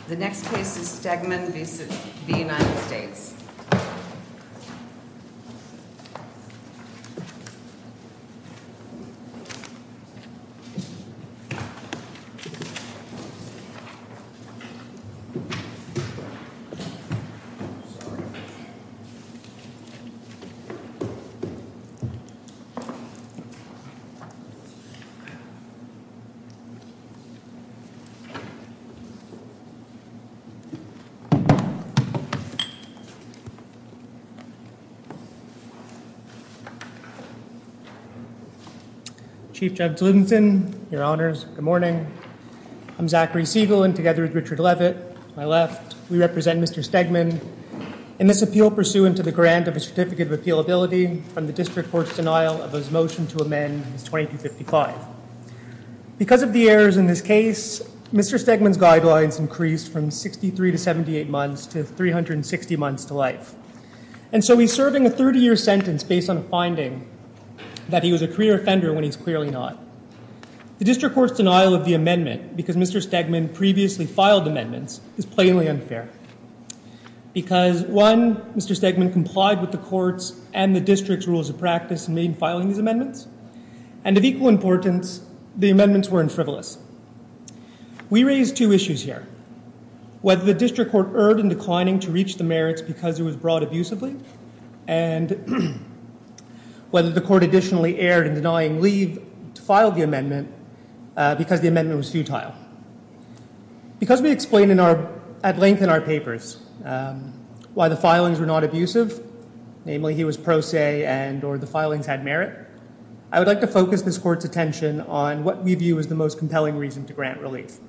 The next case is Stegman v. United States. Chief Judge Livingston, Your Honors, good morning. I'm Zachary Siegel, and together with Richard Levitt, to my left, we represent Mr. Stegman in this appeal pursuant to the grant of a certificate of appealability from the District Court's denial of his motion to amend his 2255. Because of the errors in this case, Mr. Stegman's guidelines increased from 63 to 78 months to 360 months to life. And so he's serving a 30-year sentence based on a finding that he was a career offender when he's clearly not. The District Court's denial of the amendment, because Mr. Stegman previously filed amendments, is plainly unfair. Because, one, Mr. Stegman complied with the Court's and the District's rules of practice in filing these amendments, and of equal importance, the amendments were frivolous. We raised two issues here: whether the District Court erred in declining to reach the merits because it was brought abusively, and whether the Court additionally erred in denying leave to file the amendment because the amendment was futile. Because we explained at length in our papers why the filings were not abusive, namely he was pro se or the filings had merit, I would like to focus this Court's attention on what we view as the most compelling reason to grant relief.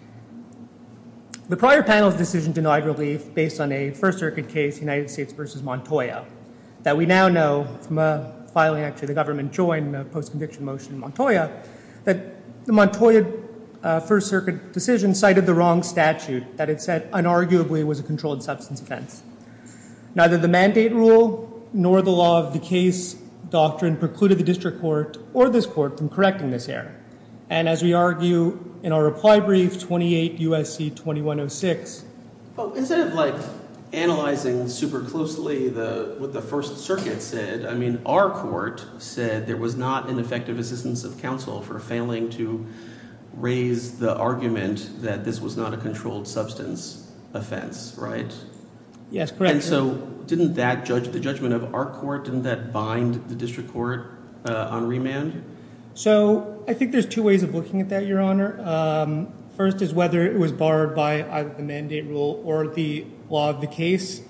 The prior panel's decision denied relief based on a First Circuit case, United States v. Montoya, that we now know from a filing, actually the government joined a post-conviction motion in Montoya, that the Montoya First Circuit decision cited the wrong statute that it said unarguably was a controlled substance offense. Neither the mandate rule nor the law of the case doctrine precluded the District Court or this Court from correcting this error. And as we argue in our reply brief, 28 U.S.C. 2106. Well, instead of analyzing super closely what the First Circuit said, I mean, our court said there was not ineffective assistance of counsel for failing to raise the argument that this was not a controlled substance offense, right? Yes, correct. And so didn't that the judgment of our court, didn't that bind the District Court on remand? So I think there's two ways of looking at that, Your Honor. First is whether it was barred by either the mandate rule or the law of the case.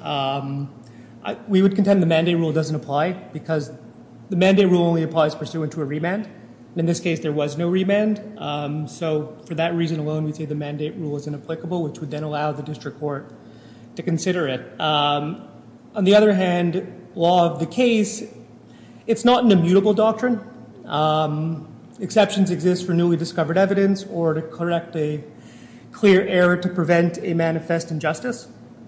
We would contend the mandate rule doesn't apply because the mandate rule only applies pursuant to a remand. In this case, there was no remand. So for that reason alone, we'd say the mandate rule is inapplicable, which would then allow the District Court to consider it. On the other hand, law of the case, it's not an immutable doctrine. Exceptions exist for newly discovered evidence or to correct a clear error to prevent a manifest injustice.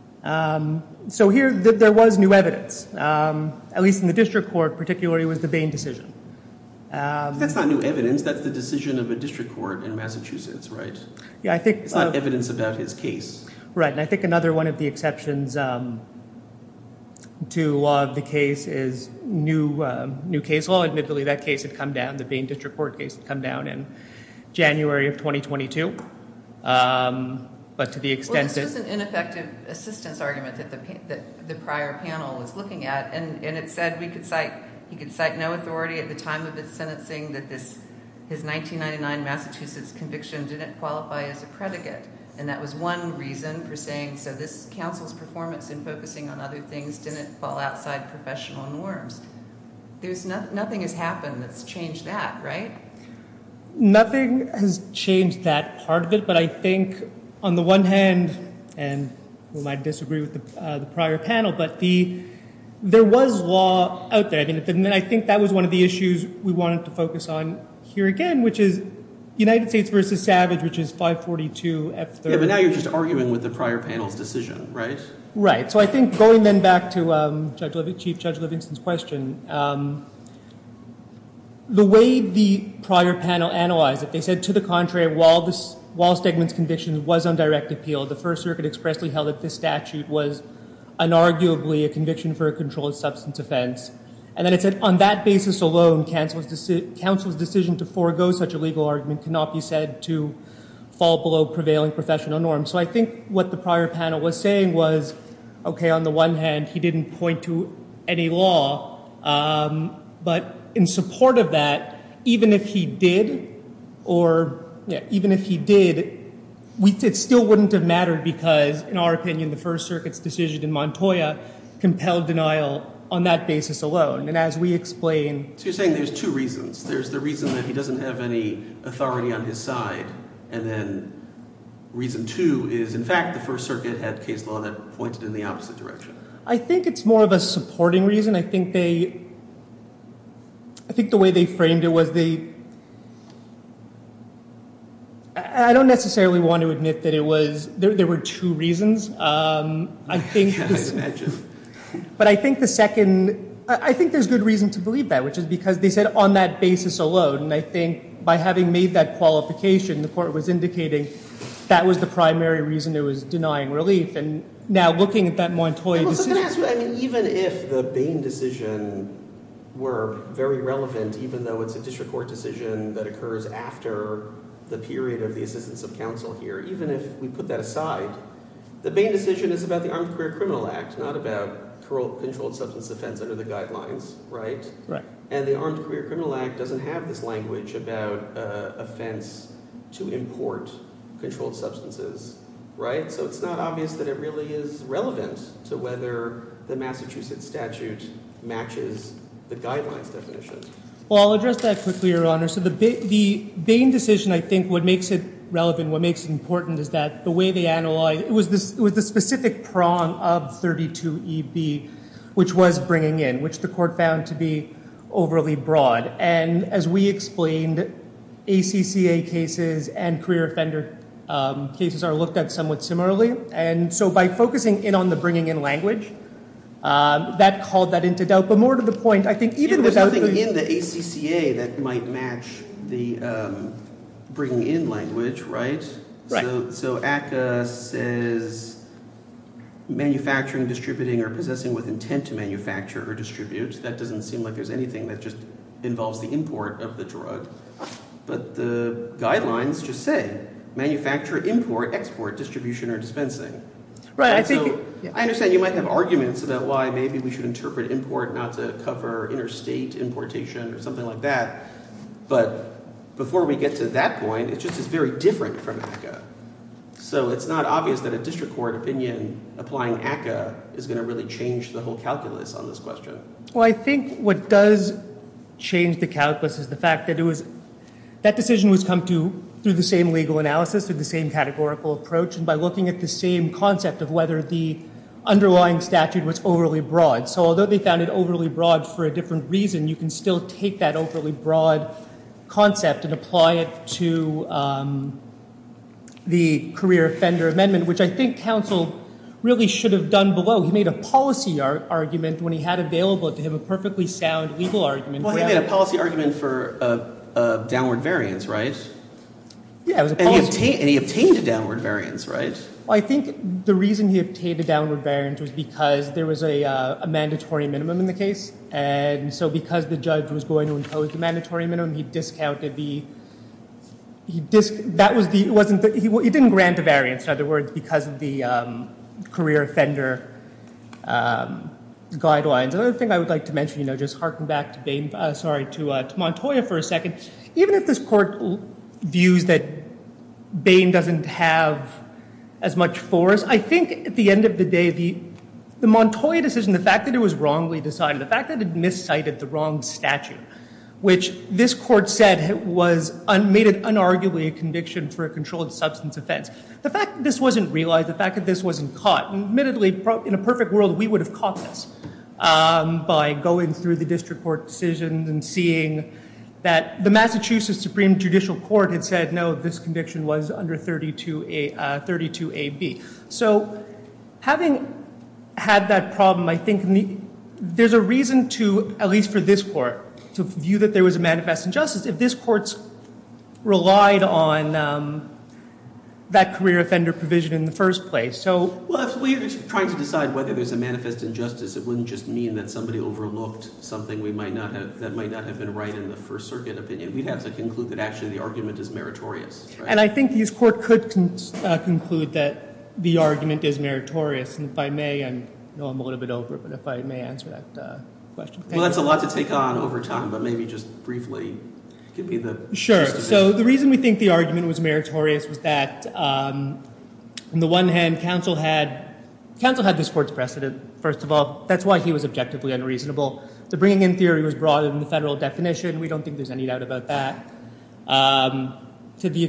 So here, there was new evidence, at least in the District Court, particularly was the Bain decision. That's not new evidence. That's the decision of a District Court in Massachusetts, right? Yeah, I think it's not evidence about his case. Right, and I think another one of the exceptions to law of the case is new case law. Admittedly, that case had come down, the Bain District Court case had come down in January of 2022. But to the extent that... Well, this was an ineffective assistance argument that the prior panel was looking at, and it said he could cite no authority at the time of his sentencing that his 1999 Massachusetts conviction didn't qualify as a predicate. And that was one reason for saying, so this counsel's performance in focusing on other things didn't fall outside professional norms. Nothing has happened that's changed that, right? Nothing has changed that part of it, but I think on the one hand, and we might disagree with the prior panel, but there was law out there. I mean, and I think that was one of the issues we wanted to focus on here again, which is United States versus Savage, which is 542 F3rd. Yeah, but now you're just arguing with the prior panel's decision, right? Right. So I think going then back to Chief Judge Livingston's question, the way the prior panel analyzed it, they said to the contrary, while Stegman's conviction was on direct appeal, the First Circuit expressly held that this statute was unarguably a conviction for a controlled substance offense. And then it said, on that basis alone, counsel's decision to forego such a legal argument cannot be said to fall below prevailing professional norms. So I think what the prior panel was saying was, okay, on the one hand, he didn't point to any law, but in support of that, even if he did, it still wouldn't have mattered because, in our opinion, the First Circuit's decision in Montoya compelled denial on that basis alone. And as we explain— So you're saying there's two reasons. There's the reason that he doesn't have any authority on his side, and then reason two is, in fact, the First Circuit had case law that pointed in the opposite direction. I think it's more of a supporting reason. I think the way they framed it was I don't necessarily want to admit that it was— there were two reasons. I think— I imagine. But I think the second— I think there's good reason to believe that, which is because they said on that basis alone. And I think by having made that qualification, the court was indicating that was the primary reason it was denying relief. And now looking at that Montoya decision— I was going to ask you, even if the Bain decision were very relevant, even though it's a district court decision that occurs after the period of the assistance of counsel here, even if we put that aside, the Bain decision is about the Armed Career Criminal Act, not about controlled substance offense under the guidelines, right? Right. And the Armed Career Criminal Act doesn't have this language about offense to import controlled substances, right? So it's not obvious that it really is relevant to whether the Massachusetts statute matches the guidelines definition. Well, I'll address that quickly, Your Honor. So the Bain decision, I think, what makes it relevant, what makes it important is that the way they analyzed— it was the specific prong of 32EB, which was bringing in, which the court found to be overly broad. And as we explained, ACCA cases and career offender cases are looked at somewhat similarly. And so by focusing in on the bringing in language, that called that into doubt. But more to the point, I think even without— There's nothing in the ACCA that might match the bringing in language, right? Right. So ACCA says manufacturing, distributing, or possessing with intent to manufacture or distribute. That doesn't seem like there's anything that just involves the import of the drug. But the guidelines just say manufacture, import, export, distribution, or dispensing. Right, I So think— I understand you might have arguments about why maybe we should interpret import not to cover interstate importation or something like that. But before we get to that point, it just is very different from ACCA. So it's not obvious that a district court opinion applying ACCA is going to really change the whole calculus on this question. Well, I think what does change the calculus is the fact that that decision was come to through the same legal analysis, through the same categorical approach, and by looking at the same concept of whether the underlying statute was overly broad. So although they found it overly broad for a different reason, you can still take that overly broad concept and apply it to the career offender amendment, which I think counsel really should have done below. He made a policy argument when he had available to him a perfectly sound legal argument. Well, he made a policy argument for a downward variance, right? Yeah, it was a policy. And he obtained a downward variance, right? Well, I think the reason he obtained a downward variance was because there was a mandatory minimum in the case. And so because the judge was going to impose the mandatory minimum, he discounted he didn't grant a variance, in other words, because of the career offender guidelines. Another thing I would like to mention, just harken back to Montoya for a second. Even if this court views that Bain doesn't have as much force, I think at the end of the day, the Montoya decision, the fact that it was wrongly decided, the fact that it miscited the wrong statute, which this court said made it unarguably a conviction for a controlled substance offense. The fact that this wasn't realized, the fact that this wasn't caught, and admittedly, in a perfect world, we would have caught this by going through the district court decisions and seeing that the Massachusetts Supreme Judicial Court had said, no, this conviction was under 32AB. So having had that problem, I think there's a reason to, at least for this court, to view that there was a manifest injustice. If this court's relied on that career offender provision in the first place. So, well, if we're trying to decide whether there's a manifest injustice, it wouldn't just mean that somebody overlooked something that might not have been right in the First Circuit opinion. We'd have to conclude that actually the argument is meritorious. Right? And I think this court could conclude that the argument is meritorious. And if I may, I know I'm a little bit over, but if I may answer that question. Well, that's a lot to take on over time, but maybe just briefly give me the... Sure. So the reason we think the argument was meritorious was that, on the one hand, counsel had this court's precedent, first of all. That's why he was objectively unreasonable. The bringing in theory was broader than the federal definition. We don't think there's any doubt about that. To the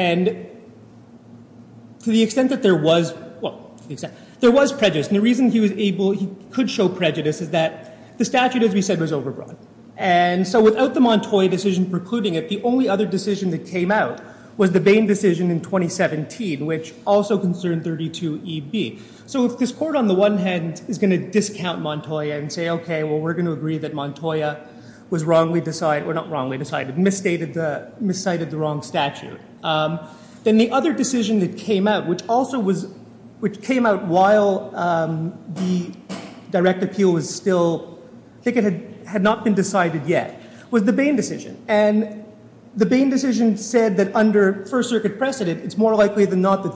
extent that there was prejudice, and the reason he could show prejudice is that the statute, as we said, was overbroad. And so without the Montoya decision precluding it, the only other decision that came out was the Bain decision in 2017, which also concerned 32EB. So if this court, on the one hand, is going to discount Montoya and say, okay, well, we're going to agree that Montoya was wrongly decided, or not wrongly decided, miscited the wrong statute, then the other decision that came out, which came out while the direct appeal was still, I think it had not been decided yet, was the Bain decision. And the Bain decision said that under First Circuit precedent, it's more likely than not that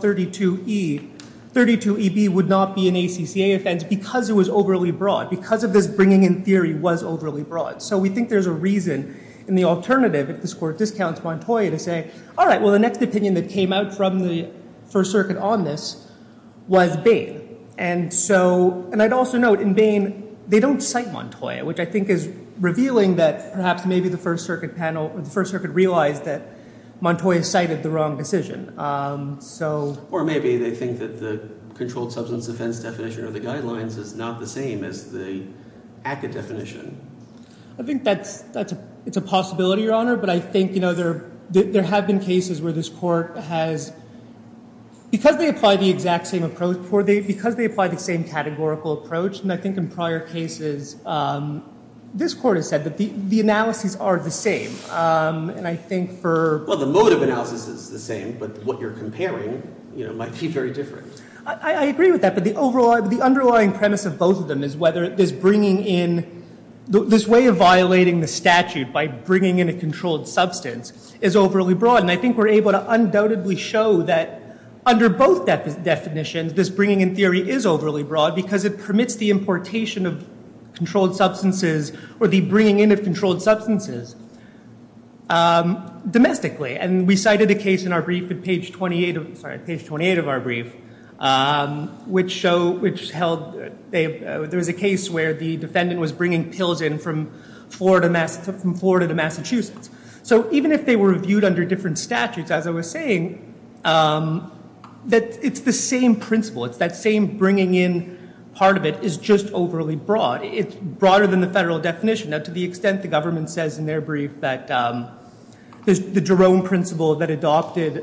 32EB would not be an ACCA offense because it was overly broad, because of this bringing in theory was overly broad. So we think there's a reason in the alternative, if this court discounts Montoya, to say, all right, well, the next opinion that came out from the First Circuit on this was Bain. And I'd also note, in Bain, they don't cite Montoya, which I think is revealing that perhaps maybe the First Circuit panel, or the First Circuit realized that Montoya cited the wrong decision. Or maybe they think that the controlled substance offense definition or the guidelines is not the same as the ACCA definition. I think it's a possibility, Your Honor, but I think, there have been cases where this court has, because they apply the exact same approach, because they apply the same categorical approach, and I think in prior cases, this court has said that the analyses are the same. And I think well, the mode of analysis is the same, but what you're comparing, might be very different. I agree with that, but the underlying premise of both of them is whether this bringing in, this way of violating the statute by bringing in a controlled substance is overly broad. And I think we're able to undoubtedly show that under both definitions, this bringing in theory is overly broad because it permits the importation of controlled substances or the bringing in of controlled substances domestically. And we cited a case in our brief at page 28 of our brief, which held there was a case where the defendant was bringing pills in from Florida to Massachusetts. So even if they were reviewed under different statutes, as I was saying, that it's the same principle. It's that same bringing in part of it is just overly broad. It's broader than the federal definition. Now, to the extent the government says in their brief that there's the Jerome principle that applied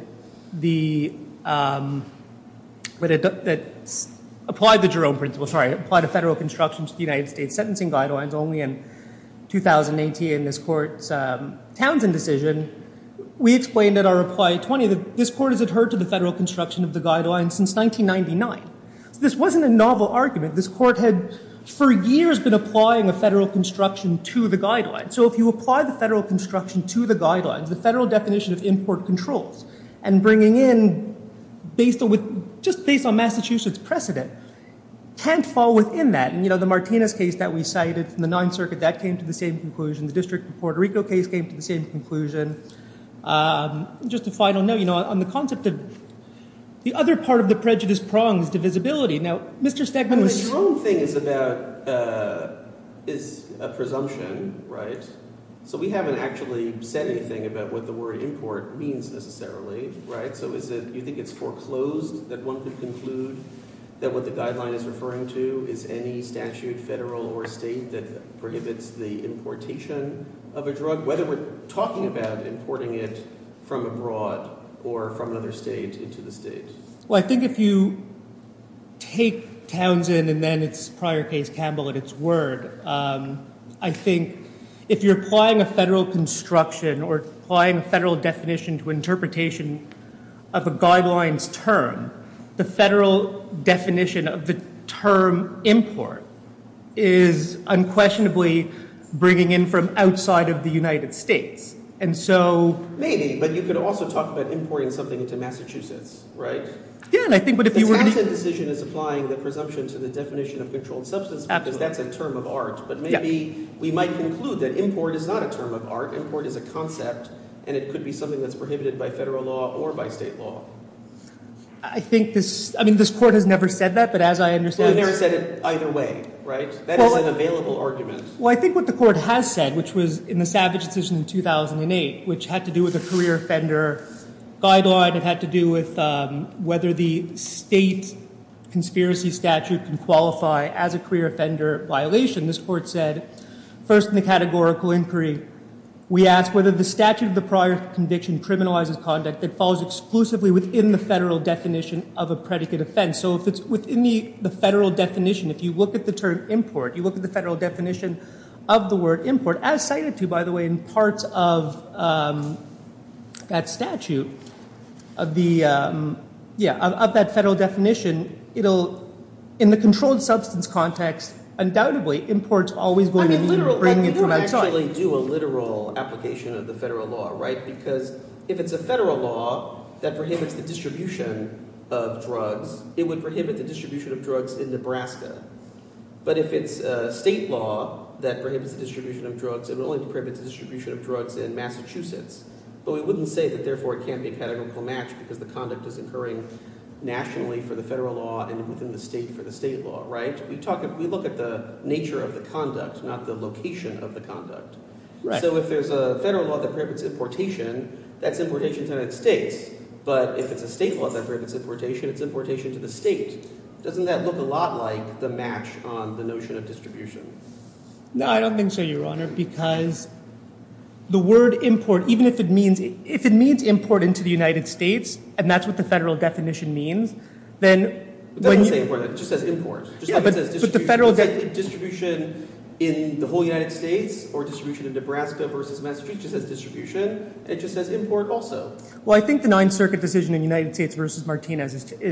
a federal construction to the United States sentencing guidelines only in 2018 in this court's Townsend decision, we explained at our reply 20 that this court has adhered to the federal construction of the guidelines since 1999. So this wasn't a novel argument. This court had for years been applying a federal construction to the guidelines. So if you apply the federal construction to the guidelines, the federal definition of import controls, and bringing in based on Massachusetts precedent, can't fall within that. And, the Martinez case that we cited from the Ninth Circuit, that came to the same conclusion. The District of Puerto Rico case came to the same conclusion. Just a final note, on the concept of the other part of the prejudice prong is divisibility. Now, Mr. Stegman was... The Jerome thing is a presumption, right? So we haven't actually said anything about what the word import means necessarily, right? So you think it's foreclosed that one could conclude that what the guideline is referring to is any statute, federal or state, that prohibits the importation of a drug, whether we're talking about importing it from abroad or from another state into the state? Well, I think if you take Townsend and then its prior case, Campbell, at its word, I think if you're applying a federal construction or applying a federal definition to interpretation of a guideline's term, the federal definition of the term import is unquestionably bringing in from outside of the United States. And so... Maybe, but you could also talk about importing something into Massachusetts, right? Yeah, and I think, but if you were... The Townsend decision is applying the presumption to the definition of controlled substance because that's a term of art. But maybe we might conclude that import is not a term of art. Import is a concept, and it could be something that's prohibited by federal law or by state law. I think this court has never said that, but as I understand... Well, it never said it either way, right? That is an available argument. Well, I think what the court has said, which was in the Savage decision in 2008, which had to do with a career offender guideline, it had to do with whether the state conspiracy statute can qualify as a career offender violation. This court said, first in the categorical inquiry, we ask whether the statute of the prior conviction criminalizes conduct that falls exclusively within the federal definition of a predicate offense. So if it's within the federal definition, if you look at the term import, you look at the federal definition of the word import, as cited to, by the way, in parts of that statute, of that federal definition, it'll, in the controlled substance context, undoubtedly, import's always going to be bringing it from outside. We don't actually do a literal application of the federal law, right? Because if it's a federal law that prohibits the distribution of drugs, it would prohibit the distribution of drugs in Nebraska. But if it's a state law that prohibits the distribution of drugs, it would only prohibit the distribution of drugs in Massachusetts. But we wouldn't say that, therefore, it can't be a categorical match because the conduct is occurring nationally for the federal law and within the state for the state law, right? We look at the nature of the conduct, not the location of the conduct. Right. So if there's a federal law that prohibits importation, that's importation to the United States. But if it's a state law that prohibits importation, it's importation to the state. Doesn't that look a lot like the match on the notion of distribution? No, I don't think so, Your Honor, because the word import, even if it means import into the United States, and that's what the federal definition means, then it doesn't say import, it just says import. Just like it says distribution. But the federal distribution in the whole United States or distribution in Nebraska versus Massachusetts just says distribution, and it just says import also. Well, I think the Ninth Circuit decision in United States versus Martinez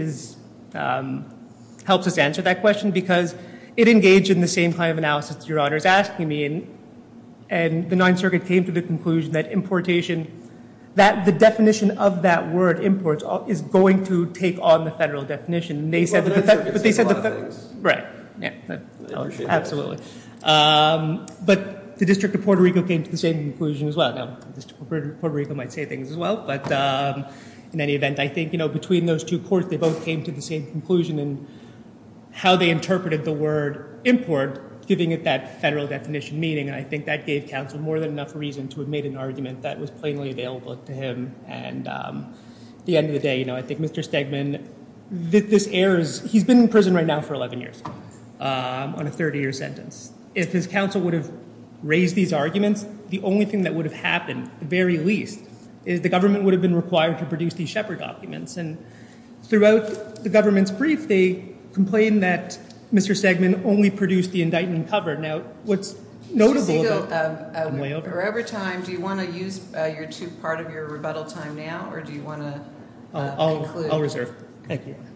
helps us answer that question because it engaged in the same kind of analysis that Your Honor is asking me, and the Ninth Circuit came to the conclusion that importation, that the definition of that word imports is going to take on the federal definition. And they said right, yeah, absolutely. But the District of Puerto Rico came to the same conclusion as well. Now, the District of Puerto Rico might say things as well, but in any event, I think between those two courts, they both came to the same conclusion in how they interpreted the word import, giving it that federal definition meaning, and I think that gave counsel more than enough reason to have made an argument that was plainly available to him. And at the end of the day, I think Mr. Stegman, this errors, he's been in prison right now for 11 years on a 30-year sentence. If his counsel would have raised these arguments, the only thing that would have happened, at the very least, is the government would have been required to produce these Shepard documents. And throughout the government's brief, they complained that Mr. Stegman only produced the indictment cover. Now, what's notable about... We're over time. Do you want to use part of your rebuttal time now, or do you want to conclude? I'll reserve. Thank you.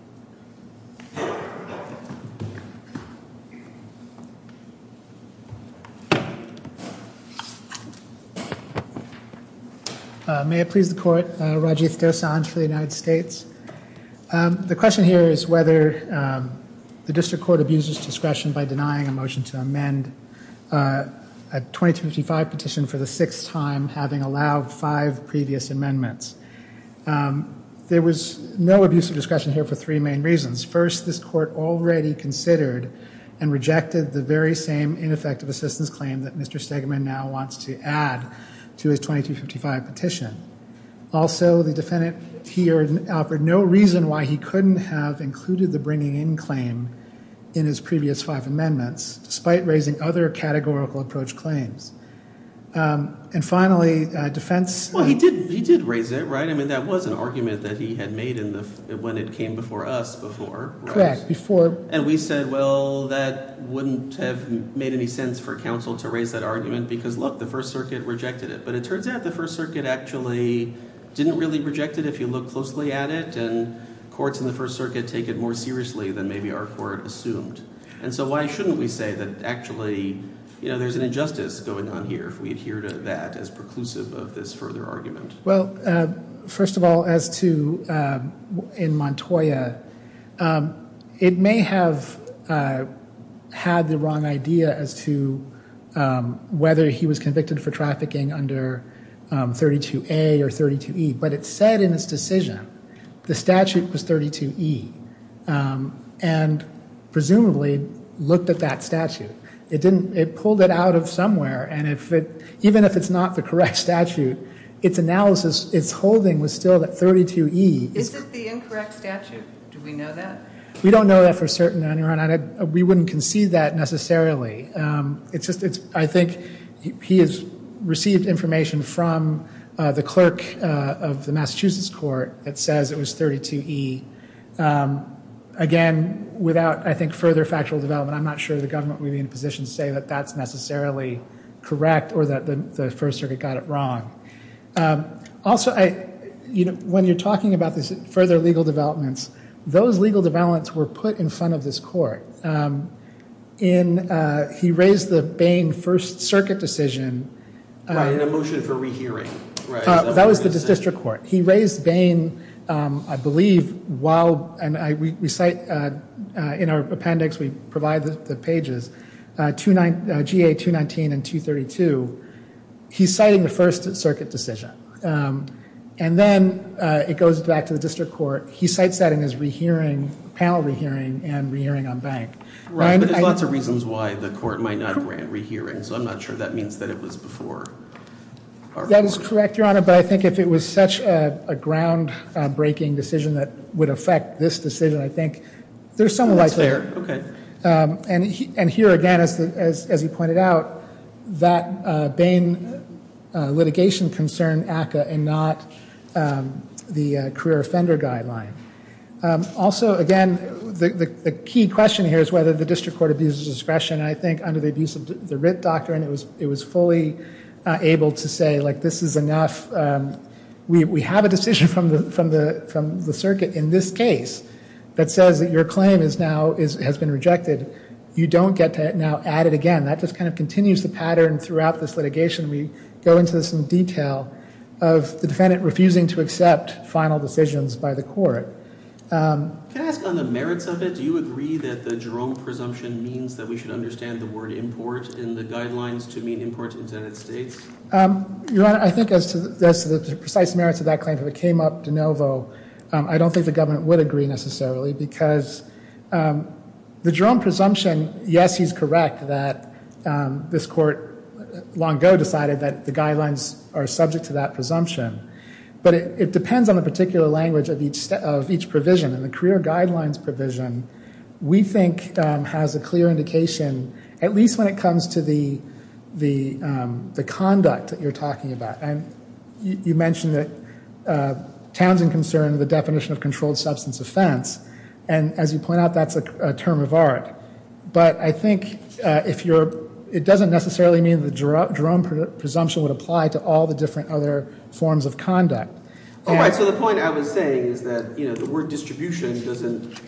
May it please the Court, Rajiv Dosanjh for the United States. The question here is whether the District Court abuses discretion by denying a motion to amend a 2255 petition for the sixth time, having allowed 5 previous amendments. There was no abuse of discretion here for 3 main reasons. First, this Court already considered and rejected the very same ineffective assistance claim that Mr. Stegman now wants to add to his 2255 petition. Also, the defendant here offered no reason why he couldn't have included the bringing in claim in his previous 5 amendments, despite raising other categorical approach claims. And finally, defense... Well, he did raise it, right? I mean, that was an argument that he had made when it came before us before, right? Correct, before... And we said, well, that wouldn't have made any sense for counsel to raise that argument because, look, the First Circuit rejected it. But it turns out the First Circuit actually didn't really reject it if you look closely at it, and courts in the First Circuit take it more seriously than maybe our court assumed. And so why shouldn't we say that actually, there's an injustice going on here if we adhere to that as preclusive of this further argument? Well, first of all, as to in Montoya, it may have had the wrong idea as to whether he was convicted for trafficking under 32A or 32E, but it said in its decision the statute was 32E, and presumably looked at that statute. It pulled it out of somewhere, and even if it's not the correct statute, its analysis, its holding was still that 32E is it the incorrect statute? Do we know that? We don't know that for certain, Your Honor. We wouldn't concede that necessarily. I think he has received information from the clerk of the Massachusetts court that says it was 32E. Again, without, I think, further factual development, I'm not sure the government would be in a position to say that that's necessarily correct or that the First Circuit got it wrong. Also, when you're talking about this further legal developments, those legal developments were put in front of this court. He raised the Bain First Circuit decision. Right, in a motion for rehearing. Right. That was the district court. He raised Bain, I believe, we cite in our appendix, we provide the pages, GA 219 and 232. He's citing the First Circuit decision. And then it goes back to the district court. He cites that in his panel rehearing and rehearing on Bank. Right, but there's lots of reasons why the court might not grant rehearing, so I'm not sure that means that it was before our court. That is correct, Your Honor, but I think if it was such a ground-breaking decision that would affect this decision, I think there's some likelihood. That's fair, okay. And here again, as he pointed out, that Bain litigation concerned ACCA and not the career offender guideline. Also, again, the key question here is whether the district court abuses discretion. And I think under the abuse of the writ doctrine, it was fully able to say, like, this is enough. We have a decision from the circuit in this case that says that your claim has been rejected. You don't get to now add it again. That just kind of continues the pattern throughout this litigation. We go into this in detail of the defendant refusing to accept final decisions by the court. Can I ask on the merits of it, do you agree that the Jerome presumption means that we should understand the word import in the guidelines to mean import into the United States? Your Honor, I think as to the precise merits of that claim, if it came up de novo, I don't think the government would agree necessarily because the Jerome presumption, yes, he's correct that this court long ago decided that the guidelines are subject to that presumption. But it depends on the particular language of each provision. And the career guidelines provision, we think, has a clear indication, at least when it comes to the conduct that you're talking about. And you mentioned that Townsend concerned the definition of controlled substance offense. And as you point out, that's a term of art. But I think it doesn't necessarily mean the Jerome presumption would apply to all the different other forms of conduct. Oh, right. So the point I was saying is that, the word distribution doesn't,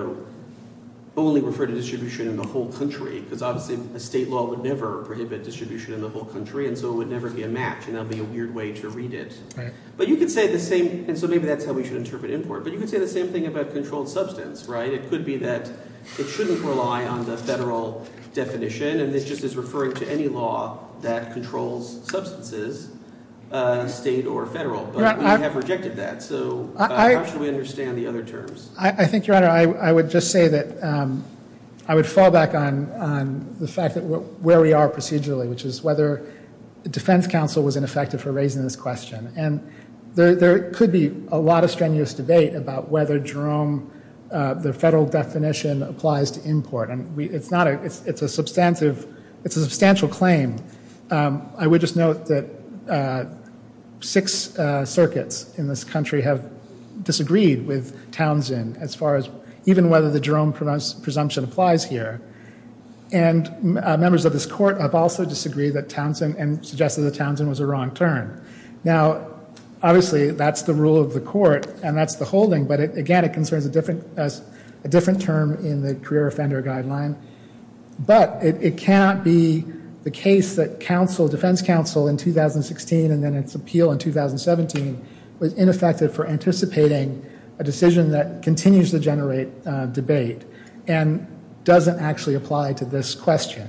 only refer to distribution in the whole country, because obviously a state law would never prohibit distribution in the whole country, and so it would never be a match, and that would be a weird way to read it. Right. But you could say the same, and so maybe that's how we should interpret import, but you could say the same thing about controlled substance, right? It could be that it shouldn't rely on the federal definition, and this just is referring to any law that controls substances, state or federal. But we have rejected that, so how should we understand the other terms? I think, Your Honor, I would just say that I would fall back on the fact that where we are procedurally, which is whether the defense counsel was ineffective for raising this question. And there could be a lot of strenuous debate about whether Jerome, the federal definition, applies to import. And it's a substantial claim. I would just note that 6 circuits in this country have disagreed with Townsend as far as even whether the Jerome presumption applies here. And members of this court have also disagreed that Townsend, and suggested that Townsend was a wrong turn. Now, Obviously, that's the rule of the court, and that's the holding. But it concerns a different term in the career offender guideline. But it cannot be the case that defense counsel in 2016 and then its appeal in 2017 was ineffective for anticipating a decision that continues to generate debate and doesn't actually apply to this question.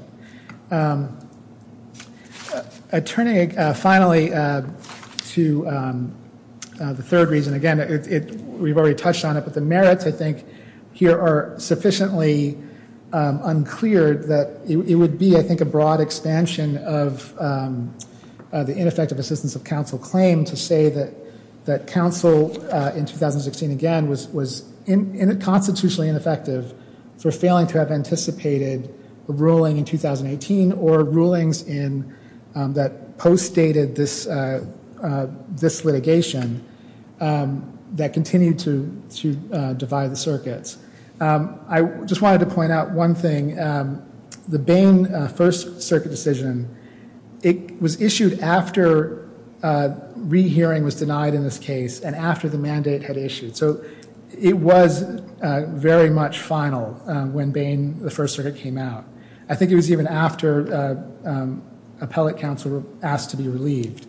Turning finally to the third reason, again, we've already touched on it, but the merits, I think, here are sufficiently unclear that it would be, I think, a broad expansion of the ineffective assistance of counsel claim to say that counsel in 2016, again, was constitutionally ineffective for failing to have anticipated a ruling in 2018 or rulings in that post-dated this litigation that continued to divide the circuits. I just wanted to point out one thing. The Bain First Circuit decision, it was issued after rehearing was denied in this case and after the mandate had issued. So it was very much final when Bain, the First Circuit, came out. I think it was even after appellate counsel asked to be relieved.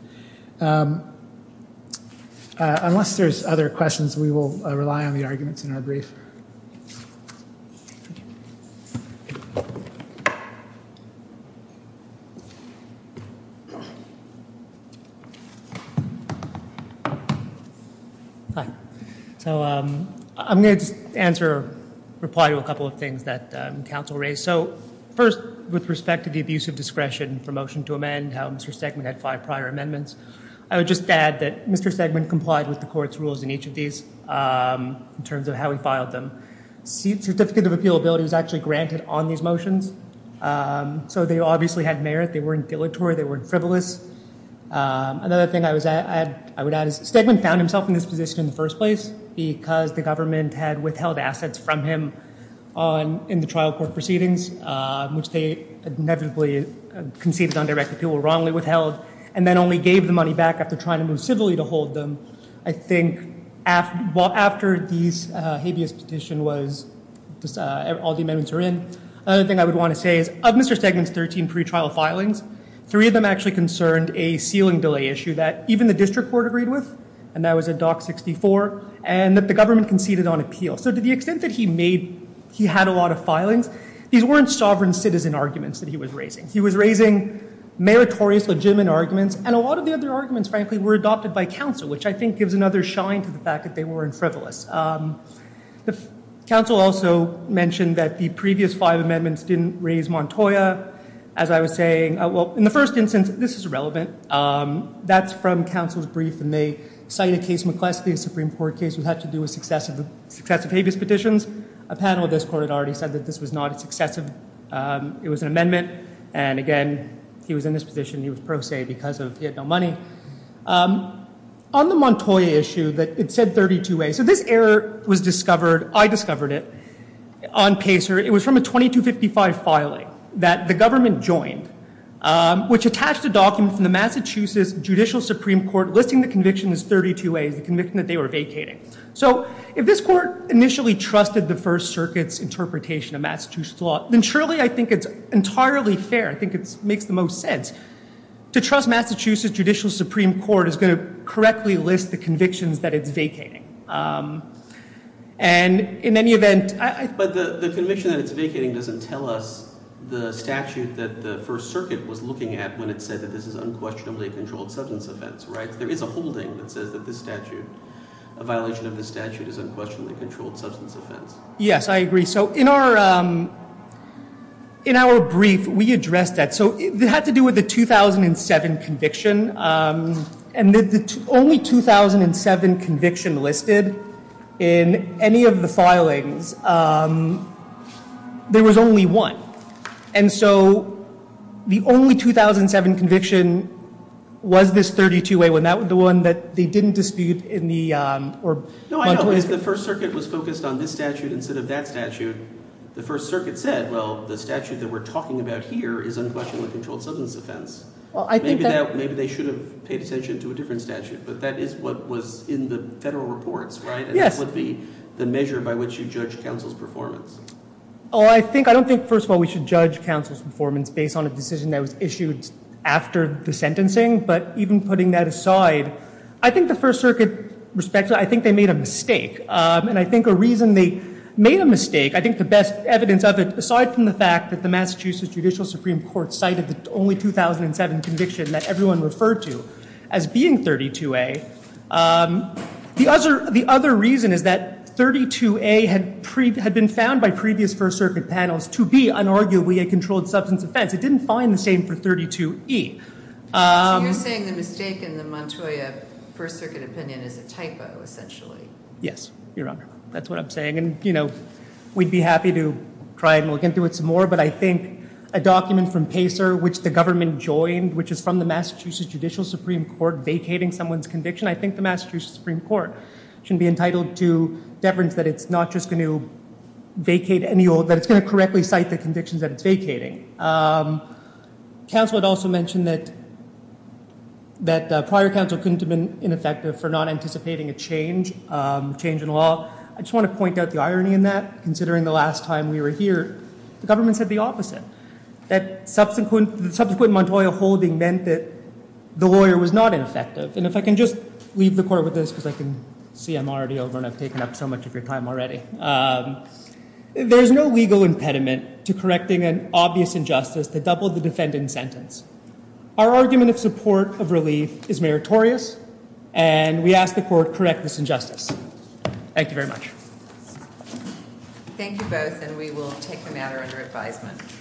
Unless there's other questions, we will rely on the arguments in our brief. Hi. So I'm going to just reply to a couple of things that counsel raised. So first, with respect to the abuse of discretion for motion to amend, how Mr. Stegman had 5 prior amendments, I would just add that Mr. Stegman complied with the court's rules in each of these in terms of how he filed them. Certificate of appealability was actually granted on these motions. So they obviously had merit. They weren't dilatory. They weren't frivolous. Another thing I would add is Stegman found himself in this position in the first place because the government had withheld assets from him in the trial court proceedings, which they inevitably conceded on direct appeal were wrongly withheld, and then only gave the money back after trying to move civilly to hold them. I think after these habeas petition was, all the amendments are in. Another thing I would want to say is of Mr. Stegman's 13 pretrial filings, 3 of them actually concerned a sealing delay issue that even the district court agreed with, and that was at Doc 64, and that the government conceded on appeal. So to the extent that he had a lot of filings, these weren't sovereign citizen arguments that he was raising. He was raising meritorious, legitimate arguments, and a lot of the other arguments, frankly, were adopted by counsel, which I think gives another shine to the fact that they weren't frivolous. The counsel also mentioned that the previous 5 amendments didn't raise Montoya. As I was saying, well, in the first instance, this is irrelevant. That's from counsel's brief, and they cite a case, McCleskey, a Supreme Court case, which had to do with successive habeas petitions. A panel of this court had already said that this was not a successive, it was an amendment, and again, he was in this position, he was pro se because he had no money. On the Montoya issue, that it said 32A. So this error was discovered, I discovered it, on PACER. It was from a 2255 filing that the government joined, which attached a document from the Massachusetts Judicial Supreme Court listing the conviction as 32A, the conviction that they were vacating. So if this court initially trusted the First Circuit's interpretation of Massachusetts law, then surely I think it's entirely fair, I think it makes the most sense, to trust Massachusetts Judicial Supreme Court is going to correctly list the convictions that it's vacating. And in any event, But the conviction that it's vacating doesn't tell us the statute that the First Circuit was looking at when it said that this is unquestionably a controlled substance offense, right? There is a holding that says that this statute, a violation of this statute, is unquestionably a controlled substance offense. Yes, I agree. So in our brief, we addressed that. So it had to do with the 2007 conviction, and the only 2007 conviction listed in any of the filings, there was only one. And so the only 2007 conviction was this 32A one. That was the one that they didn't dispute in the No, I know, because the First Circuit was focused on this statute instead of that statute. The First Circuit said, well, the statute that we're talking about here is unquestionably a controlled substance offense. Well, I think maybe they should have paid attention to a different statute, but that is what was in the federal reports, right? And yes. That would be the measure by which you judge counsel's performance. Oh, I don't think, first of all, we should judge counsel's performance based on a decision that was issued after the sentencing. But even putting that aside, I think the First Circuit, respectfully, I think they made a mistake. And I think a reason they made a mistake, I think the best evidence of it, aside from the fact that the Massachusetts Judicial Supreme Court cited the only 2007 conviction that everyone referred to as being 32A, the other reason is that 32A had been found by previous First Circuit panels to be unarguably a controlled substance offense. It didn't find the same for 32E. So you're saying the mistake in the Montoya First Circuit opinion is a typo, essentially? Yes, Your Honor. That's what I'm saying. And, we'd be happy to try and look into it some more, but I think a document from PACER, which the government joined, which is from the Massachusetts Judicial Supreme Court vacating someone's conviction, I think the Massachusetts Supreme Court should be entitled to deference that it's not just going to vacate that it's going to correctly cite the convictions that it's vacating. Counsel had also mentioned that prior counsel couldn't have been ineffective for not anticipating a change in law. I just want to point out the irony in that, considering the last time we were here, the government said the opposite, that the subsequent Montoya holding meant that the lawyer was not ineffective. And if I can just leave the court with this, because I can see I'm already over and I've taken up so much of your time already. There's no legal impediment to correcting an obvious injustice that doubled the defendant's sentence. Our argument of support of relief is meritorious, and we ask the court correct this injustice. Thank you very much. Thank you both, and we will take the matter under advisement.